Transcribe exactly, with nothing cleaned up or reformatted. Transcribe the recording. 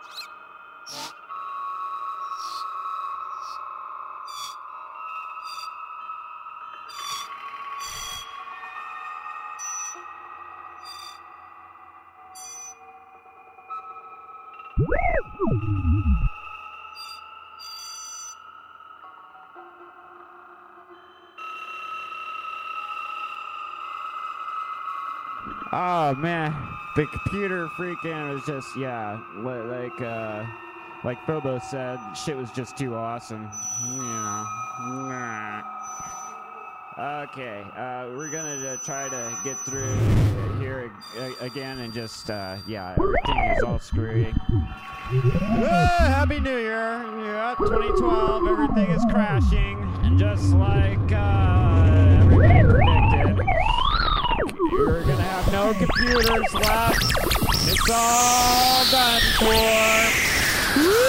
Oh man, the computer freaking was just yeah, li- like uh, like Bobo said, shit was just too awesome, you know. Okay, uh, we're gonna uh, try to get through here a- again and just uh, yeah, everything is all screwy. Ah, Happy New Year! Yeah, twenty twelve, everything is crashing, just like uh, everybody predicted. We're gonna have no computers left. It's all done for.